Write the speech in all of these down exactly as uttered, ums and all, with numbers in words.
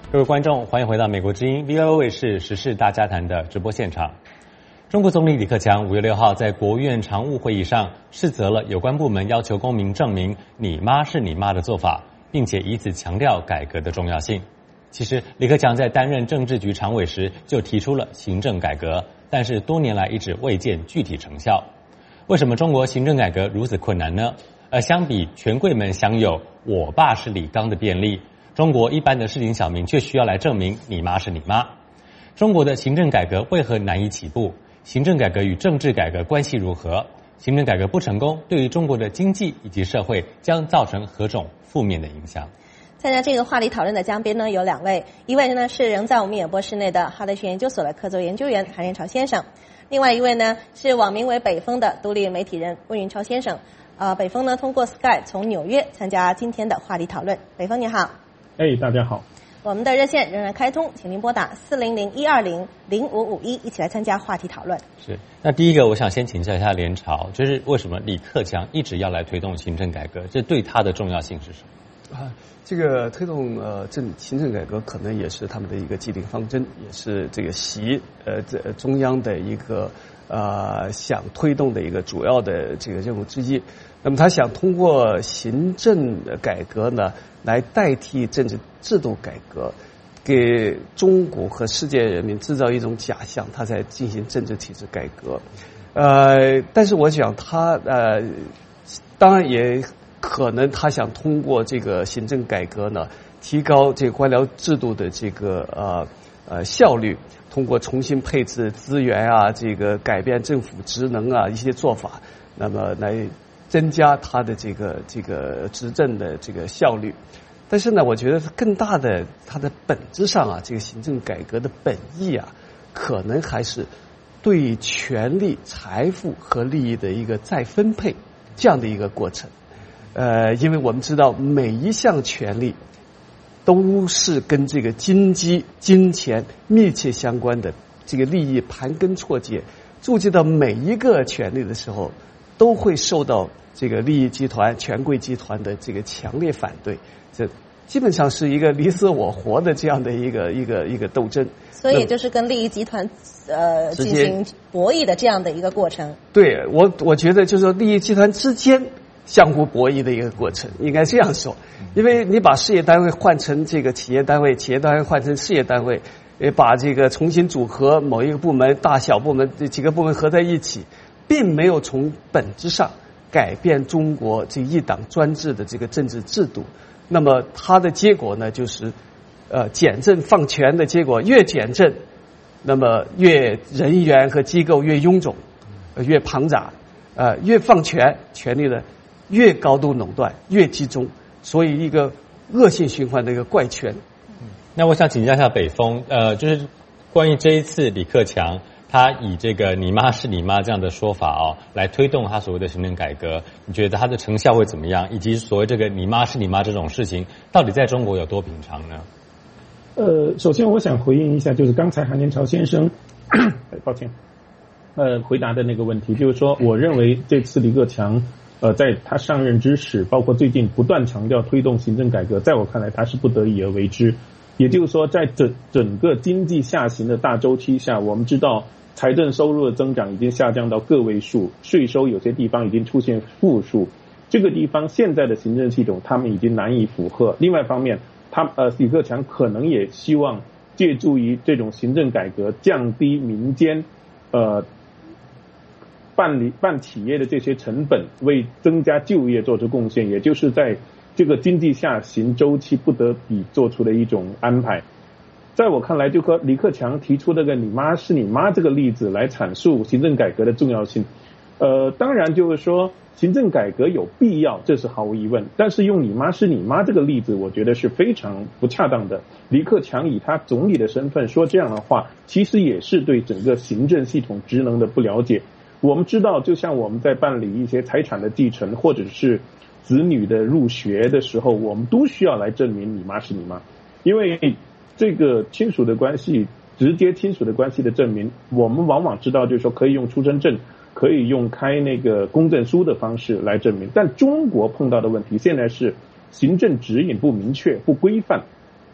各位观众，欢迎回到美国之音 V O A 卫视时事大家谈的直播现场。中国总理李克强五月六号在国务院常务会议上斥责了有关部门要求公民证明你妈是你妈的做法，并且以此强调改革的重要性。其实李克强在担任政治局常委时就提出了行政改革，但是多年来一直未见具体成效。为什么中国行政改革如此困难呢？而相比权贵们享有我爸是李刚的便利，中国一般的市井小民却需要来证明你妈是你妈。中国的行政改革为何难以起步？行政改革与政治改革关系如何？行政改革不成功，对于中国的经济以及社会将造成何种负面的影响？ 参加这个话题讨论的嘉宾呢有两位，一位呢是仍在我们演播室内的哈德逊研究所的客座研究员韩仁潮先生，另外一位呢是网名为北风的独立媒体人温云超先生。呃，北风呢通过 Skype 从纽约参加今天的话题讨论。北风你好。 哎，大家好。 我们的热线仍然开通，请您拨打四零零一二零零五五一，一起来参加话题讨论。 是，那第一个我想先请教一下联潮，就是为什么李克强一直要来推动行政改革？这对他的重要性是什么？ 啊，这个推动呃政行政改革可能也是他们的一个既定方针，也是这个习呃这中央的一个呃想推动的一个主要的这个任务之一。那么他想通过行政改革呢，来代替政治制度改革，给中国和世界人民制造一种假象，他在进行政治体制改革。呃，但是我想他呃，当然也可能他想通过这个行政改革呢，提高这个官僚制度的这个呃呃效率，通过重新配置资源啊，这个改变政府职能啊一些做法，那么来增加他的这个这个执政的这个效率。但是呢，我觉得更大的它的本质上啊，这个行政改革的本意啊，可能还是对权力、财富和利益的一个再分配这样的一个过程。呃，因为我们知道每一项权利都是跟这个经济、金钱密切相关的，这个利益盘根错节，注记到每一个权利的时候，都会受到这个利益集团、权贵集团的这个强烈反对。这基本上是一个你死我活的这样的一个一个一个斗争， 所以就是跟利益集团呃进行博弈的这样的一个过程。 对，我我觉得就是说利益集团之间相互博弈的一个过程，应该这样说。因为你把事业单位换成这个企业单位，企业单位换成事业单位，也把这个重新组合某一个部门、大小部门这几个部门合在一起，并没有从本质上改变中国这一党专制的这个政治制度。那么它的结果呢，就是呃简政放权的结果，越简政，那么越人员和机构越臃肿，呃、越庞杂，呃越放权，权力呢越高度垄断，越集中，所以一个恶性循环的一个怪圈。 嗯、那我想请教一下北风，呃，就是关于这一次李克强他以这个你妈是你妈这样的说法哦，来推动他所谓的行政改革，你觉得他的成效会怎么样？以及所谓这个你妈是你妈这种事情，到底在中国有多平常呢？ 呃，首先我想回应一下，就是刚才韩年潮先生，抱歉，呃，回答的那个问题，就是说，我认为这次李克强，呃，在他上任之时，包括最近不断强调推动行政改革，在我看来，他是不得已而为之。也就是说，在整整个经济下行的大周期下，我们知道财政收入的增长已经下降到个位数，税收有些地方已经出现负数，这个地方现在的行政系统他们已经难以负荷。另外一方面，他呃李克强可能也希望借助于这种行政改革，降低民间呃办理办企业的这些成本，为增加就业做出贡献，也就是在这个经济下行周期不得已做出的一种安排。在我看来，就和李克强提出那个你妈是你妈这个例子来阐述行政改革的重要性。呃，当然就是说行政改革有必要，这是毫无疑问，但是用你妈是你妈这个例子，我觉得是非常不恰当的。李克强以他总理的身份说这样的话，其实也是对整个行政系统职能的不了解。我们知道，就像我们在办理一些财产的继承，或者是子女的入学的时候，我们都需要来证明你妈是你妈，因为这个亲属的关系，直接亲属的关系的证明，我们往往知道就是说可以用出生证，可以用开那个公证书的方式来证明。但中国碰到的问题现在是行政指引不明确不规范，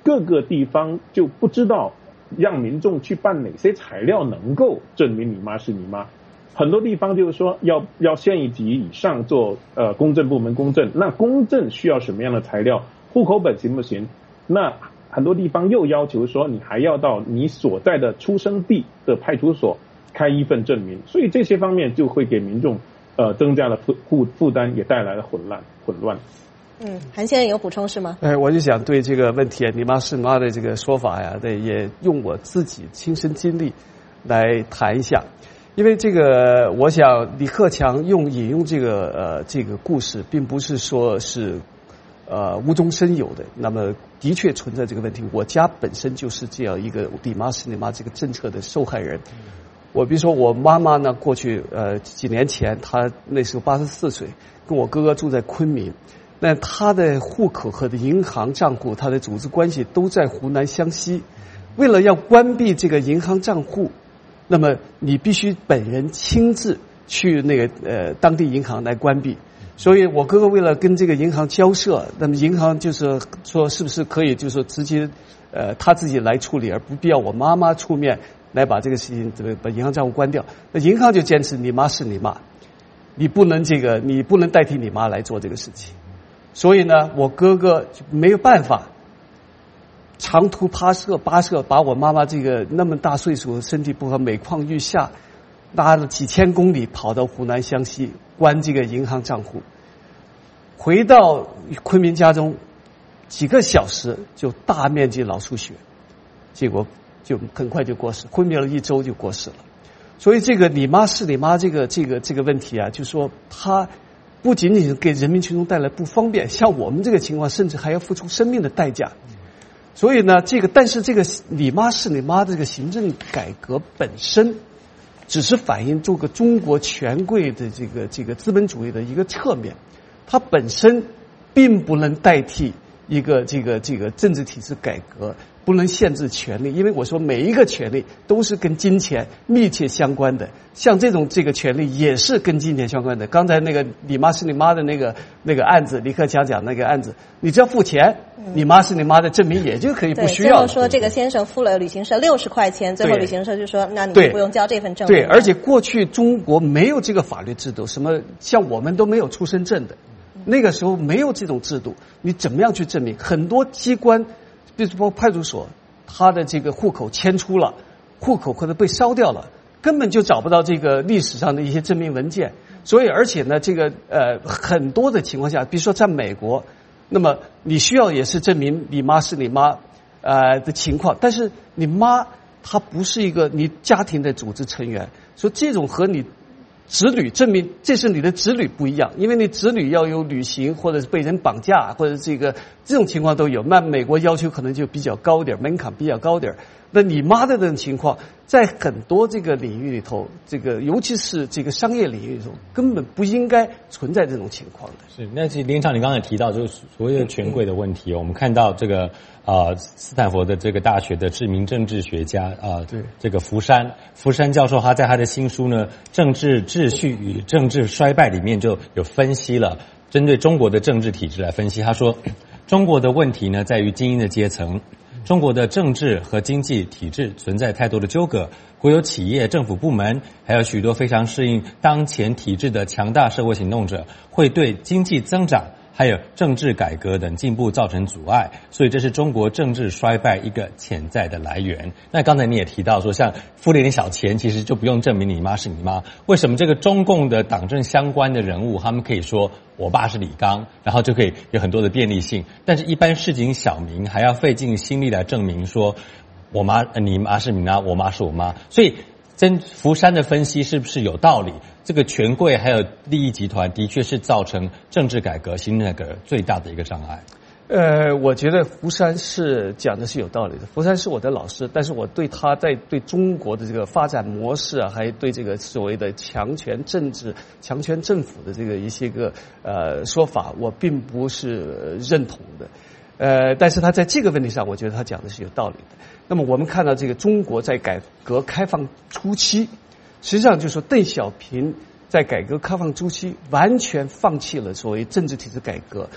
各个地方就不知道让民众去办哪些材料能够证明你妈是你妈。很多地方就是说要要县一级以上做呃公证部门公证，那公证需要什么样的材料？户口本行不行？那很多地方又要求说你还要到你所在的出生地的派出所开一份证明，所以这些方面就会给民众呃增加了负负负担，也带来了混乱混乱。 嗯，韩先生有补充是吗？ 哎，我就想对这个问题，你妈是你妈的这个说法呀，对，也用我自己亲身经历来谈一下。因为这个，我想李克强用引用这个呃这个故事，并不是说是呃无中生有的，那么的确存在这个问题。我家本身就是这样一个你妈是你妈这个政策的受害人。我比如说我妈妈呢，过去呃几年前，她那时候八十四岁，跟我哥哥住在昆明，那她的户口和的银行账户，她的组织关系都在湖南湘西。为了要关闭这个银行账户，那么你必须本人亲自去那个呃当地银行来关闭。所以我哥哥为了跟这个银行交涉，那么银行就是说是不是可以就是说直接呃他自己来处理，而不必要我妈妈出面来把这个事情这个把银行账户关掉。那银行就坚持你妈是你妈，你不能这个你不能代替你妈来做这个事情。所以呢，我哥哥就没有办法长途跋涉跋涉把我妈妈这个那么大岁数身体不好每况愈下，拉了几千公里跑到湖南湘西关这个银行账户，回到昆明家中几个小时就大面积脑出血，结果就很快就过世，昏迷了一周就过世了。所以这个你妈是你妈这个这个这个问题啊，就说它不仅仅给人民群众带来不方便，像我们这个情况甚至还要付出生命的代价。所以呢，这个但是这个你妈是你妈这个行政改革本身，只是反映这个中国权贵的这个这个资本主义的一个侧面，它本身并不能代替一个这个这个政治体制改革，不能限制权利。因为我说每一个权利都是跟金钱密切相关的，像这种这个权利也是跟金钱相关的。刚才那个你妈是你妈的那个那个案子，李克强讲那个案子，你只要付钱，你妈是你妈的证明也就可以不需要。 最后说这个先生付了旅行社六十块钱，最后旅行社就说那你不用交这份证明。 对，而且过去中国没有这个法律制度，什么像我们都没有出生证的。那个时候没有这种制度，你怎么样去证明？很多机关，比如说派出所，他的这个户口迁出了，户口或者被烧掉了，根本就找不到这个历史上的一些证明文件。所以，而且呢，这个呃很多的情况下，比如说在美国，那么你需要也是证明你妈是你妈呃的情况，但是你妈她不是一个你家庭的组织成员，所以这种和你子女证明这是你的子女不一样，因为你子女要有旅行或者是被人绑架或者这个这种情况都有，那美国要求可能就比较高点，门槛比较高点。那你妈的这种情况，在很多这个领域里头，这个尤其是这个商业领域里头，根本不应该存在这种情况的。 是，那其实林长你刚才提到就是所谓的权贵的问题，我们看到这个呃斯坦福的这个大学的知名政治学家啊、呃， 对这个福山福山教授，他在他的新书呢《政治秩序与政治衰败》里面就有分析了，针对中国的政治体制来分析，他说中国的问题呢在于精英的阶层。中国的政治和经济体制存在太多的纠葛，国有企业、政府部门，还有许多非常适应当前体制的强大社会行动者，会对经济增长还有政治改革等进步造成阻碍，所以这是中国政治衰败一个潜在的来源。那刚才你也提到说，像付了一点小钱，其实就不用证明你妈是你妈。为什么这个中共的党政相关的人物，他们可以说我爸是李刚，然后就可以有很多的便利性，但是一般市井小民还要费尽心力来证明说我妈你妈是你妈，我妈是我妈。所以真福山的分析是不是有道理？这个权贵还有利益集团的确是造成政治改革新那个最大的一个障碍。 呃，我觉得福山是讲的是有道理的。福山是我的老师，但是我对他在对中国的这个发展模式啊，还对这个所谓的强权政治、强权政府的这个一些个呃说法，我并不是认同的。呃，但是他在这个问题上，我觉得他讲的是有道理的。那么我们看到这个中国在改革开放初期，实际上就是说邓小平在改革开放初期完全放弃了所谓政治体制改革，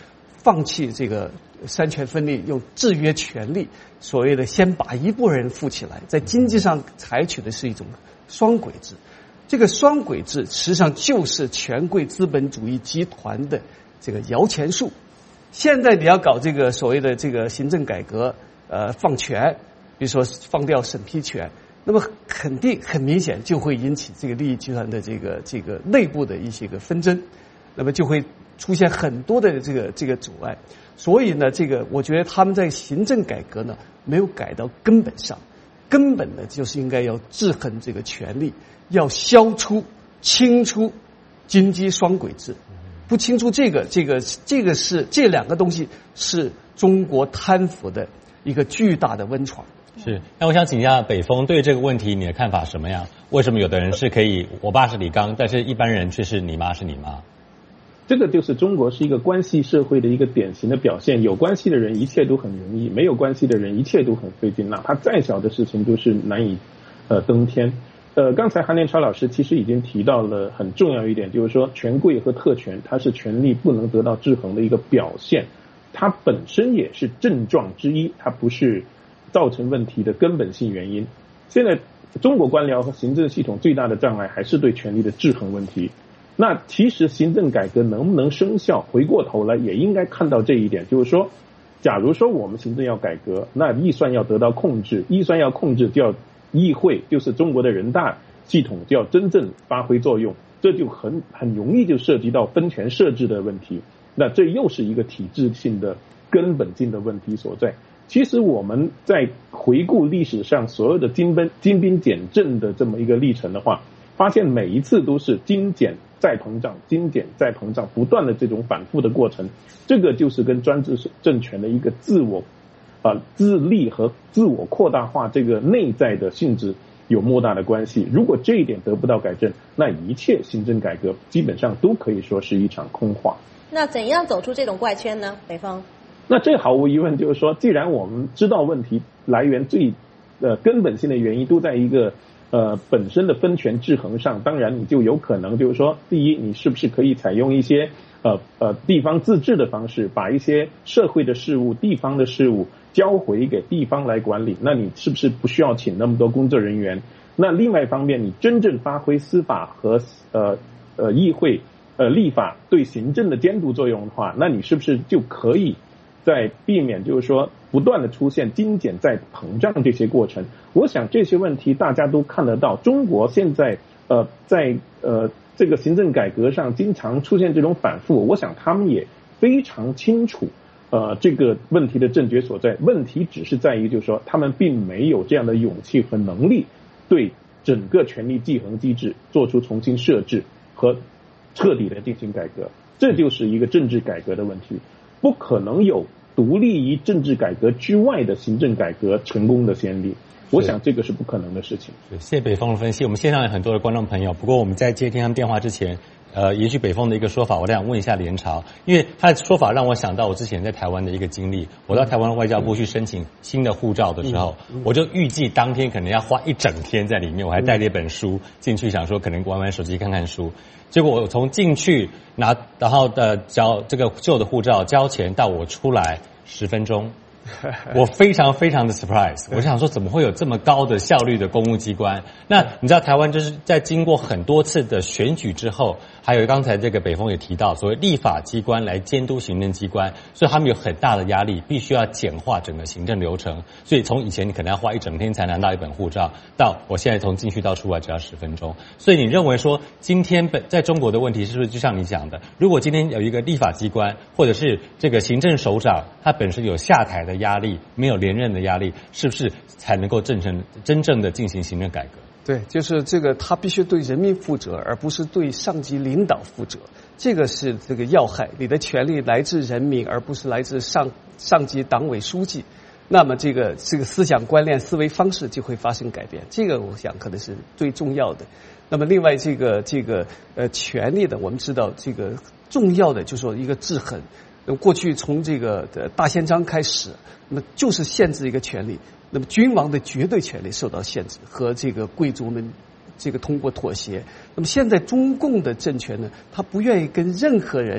放弃这个三权分立，用制约权力，所谓的先把一部分人富起来，在经济上采取的是一种双轨制。这个双轨制实际上就是权贵资本主义集团的这个摇钱树。现在你要搞这个所谓的这个行政改革，呃，放权，比如说放掉审批权，那么肯定很明显就会引起这个利益集团的这个这个内部的一些个纷争，那么就会出现很多的这个这个阻碍。所以呢，这个我觉得他们在行政改革呢没有改到根本上，根本呢就是应该要制衡这个权力，要消除清除经济双轨制。不清楚这个这个这个是这两个东西是中国贪腐的一个巨大的温床。 是，那我想请教北风对这个问题你的看法什么样？为什么有的人是可以我爸是李刚，但是一般人却是你妈是你妈？ 这个就是中国是一个关系社会的一个典型的表现，有关系的人一切都很容易，没有关系的人一切都很费劲，哪怕再小的事情都是难以呃登天。呃，刚才韩连超老师其实已经提到了很重要一点，就是说权贵和特权它是权力不能得到制衡的一个表现，它本身也是症状之一，它不是造成问题的根本性原因。现在中国官僚和行政系统最大的障碍还是对权力的制衡问题。那其实行政改革能不能生效，回过头来也应该看到这一点，就是说假如说我们行政要改革，那预算要得到控制，预算要控制就要议会，就是中国的人大系统就要真正发挥作用，这就很很容易就涉及到分权设置的问题，那这又是一个体制性的根本性的问题所在。其实我们在回顾历史上所有的精兵精兵简政的这么一个历程的话，发现每一次都是精简再膨胀，精简再膨胀，不断的这种反复的过程，这个就是跟专制政权的一个自我啊自立和自我扩大化这个内在的性质有莫大的关系。如果这一点得不到改正，那一切行政改革基本上都可以说是一场空话。 那怎样走出这种怪圈呢？北方？ 那这毫无疑问就是说，既然我们知道问题来源最呃根本性的原因都在一个呃本身的分权制衡上，当然你就有可能就是说，第一，你是不是可以采用一些呃呃地方自治的方式，把一些社会的事务、地方的事务交回给地方来管理，那你是不是不需要请那么多工作人员？那另外一方面，你真正发挥司法和呃呃议会呃立法对行政的监督作用的话，那你是不是就可以在避免就是说不断的出现精简再膨胀这些过程？我想这些问题大家都看得到，中国现在呃在呃这个行政改革上经常出现这种反复，我想他们也非常清楚呃这个问题的症结所在。问题只是在于就是说他们并没有这样的勇气和能力对整个权力继承机制做出重新设置和彻底的进行改革，这就是一个政治改革的问题。不可能有独立于政治改革之外的行政改革成功的先例，我想这个是不可能的事情。 谢谢北风的分析。我们线上有很多的观众朋友，不过我们在接听他们电话之前，呃，延续北风的一个说法，我想问一下连朝，因为他的说法让我想到我之前在台湾的一个经历。我到台湾外交部去申请新的护照的时候，嗯嗯、我就预计当天可能要花一整天在里面，我还带了一本书进去，想说可能玩玩手机看看书。结果我从进去拿，然后的交这个旧的护照交钱到我出来十分钟。我非常非常的 surprise， 我想说怎么会有这么高的效率的公务机关？那你知道台湾就是在经过很多次的选举之后，还有刚才这个北风也提到，所谓立法机关来监督行政机关，所以他们有很大的压力，必须要简化整个行政流程。所以从以前你可能要花一整天才拿到一本护照，到我现在从进去到出来只要十分钟。所以你认为说今天本在中国的问题是不是就像你讲的，如果今天有一个立法机关或者是这个行政首长，他本身有下台的压力，没有连任的压力，是不是才能够真正真正的进行行政改革？ 对，就是这个，他必须对人民负责，而不是对上级领导负责。这个是这个要害，你的权利来自人民，而不是来自上上级党委书记。那么这个这个思想观念、思维方式就会发生改变。这个我想可能是最重要的。那么另外这个这个呃权力的，我们知道这个重要的就是说一个制衡。过去从这个大宪章开始，那么就是限制一个权利，那么君王的绝对权利受到限制，和这个贵族们这个通过妥协。那么现在中共的政权呢，他不愿意跟任何人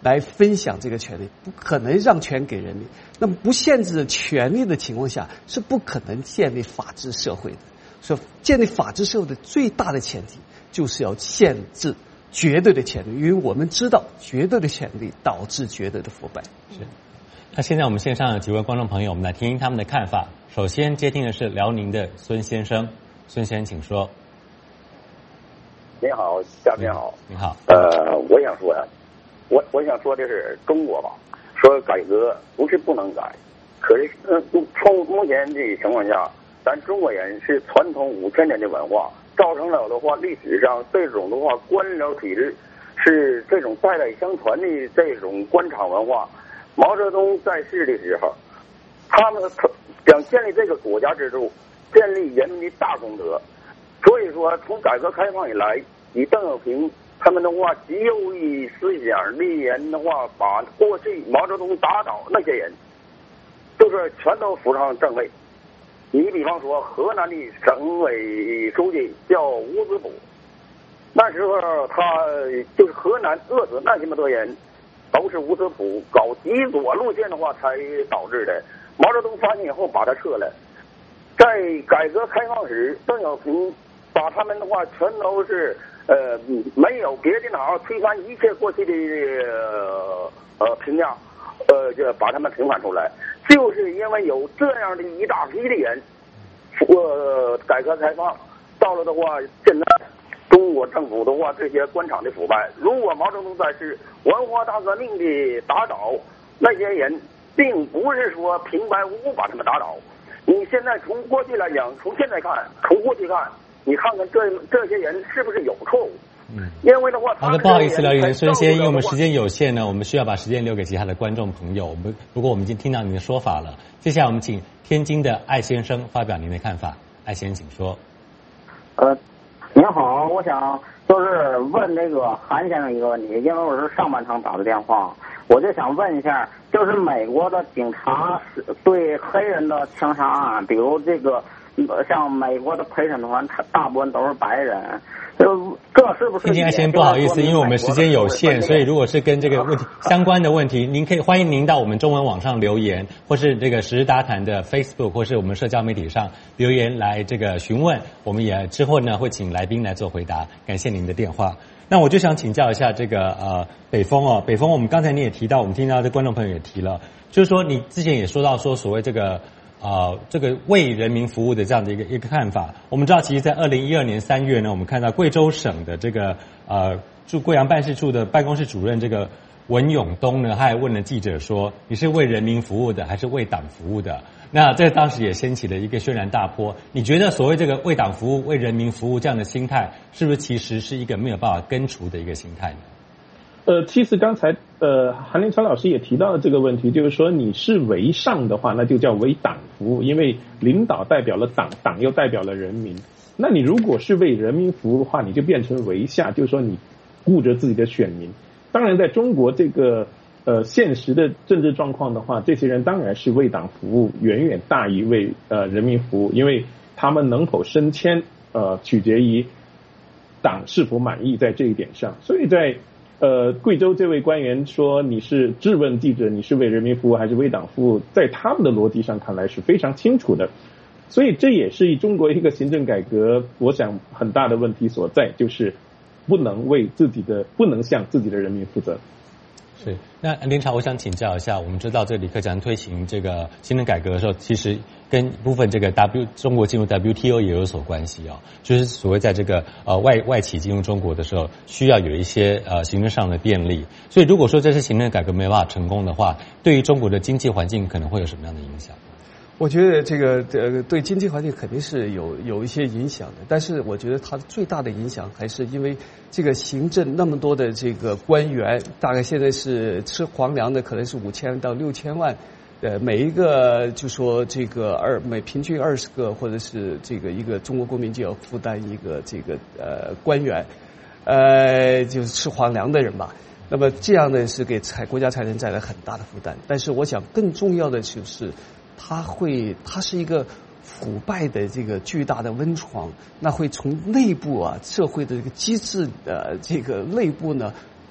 来分享这个权利，不可能让权给人民。那么不限制权利的情况下，是不可能建立法治社会的。所以，建立法治社会的最大的前提，就是要限制绝对的权利，因为我们知道绝对的权利导致绝对的腐败。 是。那现在我们线上有几位观众朋友，我们来听听他们的看法。首先接听的是辽宁的孙先生，孙先生请说。 你好，夏天好。 你好。 呃，我想说呀，我我想说的是中国吧，说改革不是不能改，可是呃，从目前的情况下，咱中国人是传统五千年的文化，造成了的话，历史上这种的话官僚体制是这种代代相传的这种官场文化。毛泽东在世的时候，他们想建立这个国家制度，建立人民的大公德。所以说，从改革开放以来，以邓小平他们的话极右翼思想立言的话，把过去毛泽东打倒那些人，就是全都扶上正位。你比方说，河南的省委书记叫吴子补，那时候他就是河南饿死那么多人，都是吴子补搞极左路线的话才导致的。毛泽东发现以后把他撤了。在改革开放时，邓小平把他们的话全都是呃没有别的哪推翻一切过去的呃呃评价，呃就把他们平反出来，就是因为有这样的一大批的人，呃改革开放到了的话，现在中国政府的话这些官场的腐败，如果毛泽东在世，文化大革命的打倒那些人，并不是说平白无故把他们打倒。你现在从过去来讲，从现在看，从过去看，你看看这这些人是不是有错误？嗯，因为的话， 好的，不好意思，辽宁孙先，因为我们时间有限呢，我们需要把时间留给其他的观众朋友。我们不过我们已经听到您的说法了，接下来我们请天津的艾先生发表您的看法。艾先生，请说。 呃，您好，我想就是问这个韩先生一个问题，因为我是上半场打的电话，我就想问一下，就是美国的警察对黑人的枪杀案，比如这个像美国的陪审团，他大部分都是白人，就这是不是？ 天津艾先生，不好意思，因为我们时间有限，所以如果是跟这个问题相关的问题，您可以欢迎您到我们中文网上留言，或是这个时事大谈的 Facebook 或是我们社交媒体上留言来这个询问，我们也之后呢会请来宾来做回答。感谢您的电话。那我就想请教一下这个呃北风哦，北风，我们刚才你也提到，我们听到的观众朋友也提了，就是说你之前也说到说所谓这个呃这个为人民服务的这样的一个一个看法。我们知道，其实，在二零一二年三月呢，我们看到贵州省的这个呃驻贵阳办事处的办公室主任这个文永东呢，他还问了记者说：“你是为人民服务的，还是为党服务的？”那这当时也掀起了一个轩然大波。你觉得所谓这个为党服务、为人民服务这样的心态，是不是其实是一个没有办法根除的一个心态呢？ 呃，其实刚才呃韩林超老师也提到了这个问题，就是说你是为上的话，那就叫为党服务，因为领导代表了党，党又代表了人民。那你如果是为人民服务的话，你就变成为下，就是说你顾着自己的选民。当然，在中国这个呃现实的政治状况的话，这些人当然是为党服务，远远大于为呃人民服务，因为他们能否升迁呃取决于党是否满意在这一点上。所以在呃贵州这位官员说你是质问记者你是为人民服务还是为党服务，在他们的逻辑上看来是非常清楚的。所以这也是中国一个行政改革我想很大的问题所在，就是不能为自己的不能向自己的人民负责。 是，那林朝，我想请教一下，我们知道这李克强推行这个行政改革的时候，其实跟部分这个 W 中国进入 W T O 也有所关系哦，就是所谓在这个呃外外企进入中国的时候，需要有一些呃行政上的便利，所以如果说这次行政改革没办法成功的话，对于中国的经济环境可能会有什么样的影响？ 我觉得这个呃对经济环境肯定是有有一些影响的，但是我觉得它最大的影响还是因为这个行政那么多的这个官员，大概现在是吃皇粮的可能是五千到六千万，呃每一个就说这个二每平均二十个或者是这个一个中国公民就要负担一个这个呃官员，呃就是吃皇粮的人吧。那么这样呢是给财国家财政带来很大的负担，但是我想更重要的就是。它会，它是一个腐败的这个巨大的温床，那会从内部啊社会的这个机制呃这个内部呢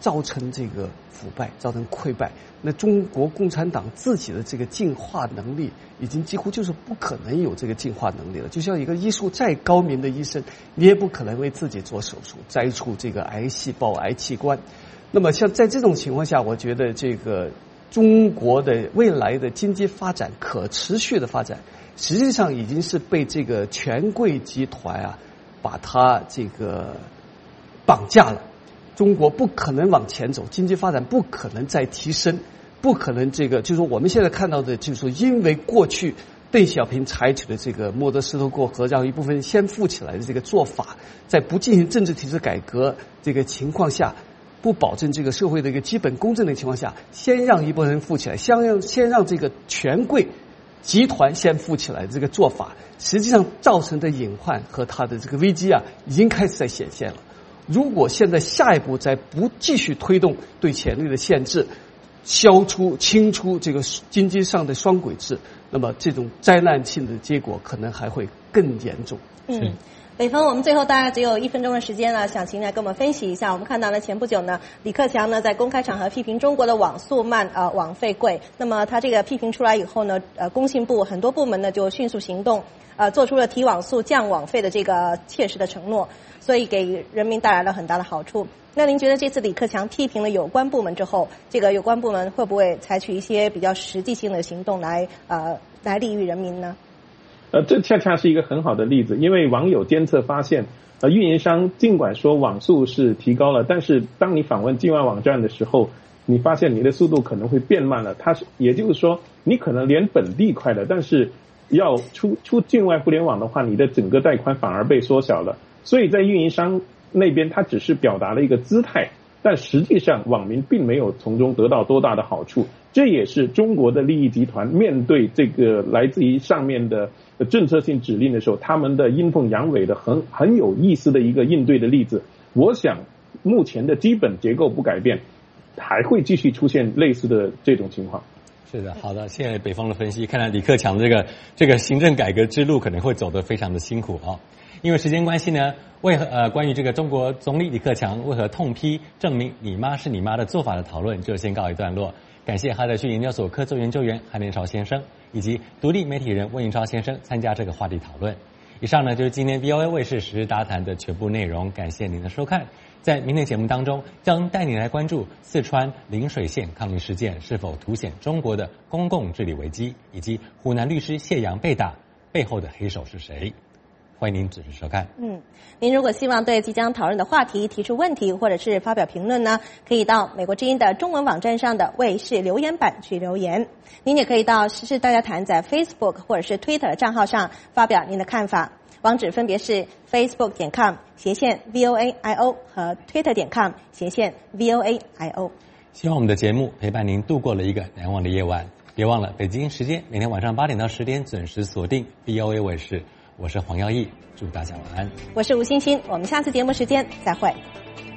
造成这个腐败，造成溃败。那中国共产党自己的这个进化能力，已经几乎就是不可能有这个进化能力了。就像一个医术再高明的医生，你也不可能为自己做手术摘除这个癌细胞、癌器官。那么像在这种情况下，我觉得这个中国的未来的经济发展、可持续的发展，实际上已经是被这个权贵集团啊，把它这个绑架了。中国不可能往前走，经济发展不可能再提升，不可能这个就是说我们现在看到的，就是说因为过去邓小平采取的这个摸着石头过河，让一部分人先富起来的这个做法，在不进行政治体制改革这个情况下，不保证这个社会的一个基本公正的情况下，先让一部分人富起来，先让先让这个权贵集团先富起来的这个做法，实际上造成的隐患和它的这个危机啊，已经开始在显现了。如果现在下一步再不继续推动对潜力的限制，消除清除这个经济上的双轨制，那么这种灾难性的结果可能还会更严重。 嗯，北风，我们最后大概只有一分钟的时间了，想请你来跟我们分析一下。我们看到呢，前不久呢，李克强呢在公开场合批评中国的网速慢，呃，网费贵。那么他这个批评出来以后呢，呃，工信部很多部门呢就迅速行动，呃，做出了提网速、降网费的这个切实的承诺，所以给人民带来了很大的好处。那您觉得这次李克强批评了有关部门之后，这个有关部门会不会采取一些比较实际性的行动来呃来利于人民呢？ 呃，这恰恰是一个很好的例子，因为网友监测发现，呃，运营商尽管说网速是提高了，但是当你访问境外网站的时候，你发现你的速度可能会变慢了。它是，也就是说，你可能连本地快了，但是要出出境外互联网的话，你的整个带宽反而被缩小了。所以在运营商那边，它只是表达了一个姿态，但实际上网民并没有从中得到多大的好处。这也是中国的利益集团面对这个来自于上面的政策性指令的时候，他们的阴奉阳违的很很有意思的一个应对的例子。我想目前的基本结构不改变，还会继续出现类似的这种情况。 是的，好的，谢谢北方的分析。看来李克强这个这个行政改革之路可能会走得非常的辛苦啊、哦。因为时间关系呢，为何呃关于这个中国总理李克强为何痛批证明你妈是你妈的做法的讨论就先告一段落。感谢哈德逊研究所客座研究员韩连朝先生以及独立媒体人温云超先生参加这个话题讨论。以上呢就是今天 V O A 卫视时事大谈的全部内容，感谢您的收看。在明天节目当中，将带你来关注四川陵水县抗议事件是否凸显中国的公共治理危机，以及湖南律师谢阳被打背后的黑手是谁。欢迎您准时收看。 嗯，您如果希望对即将讨论的话题提出问题或者是发表评论呢，可以到美国之音的中文网站上的卫视留言板去留言。您也可以到时事大家谈在 Facebook 或者是 Twitter 的账号上发表您的看法。网址分别是 facebook 点 com 斜线 V O A I O 和 Twitter 点 com 斜线 V O A I O。 希望我们的节目陪伴您度过了一个难忘的夜晚。别忘了北京时间每天晚上八点到十点准时锁定 V O A 卫视。我是黄耀义，祝大家晚安。 我是吴欣欣，我们下次节目时间再会。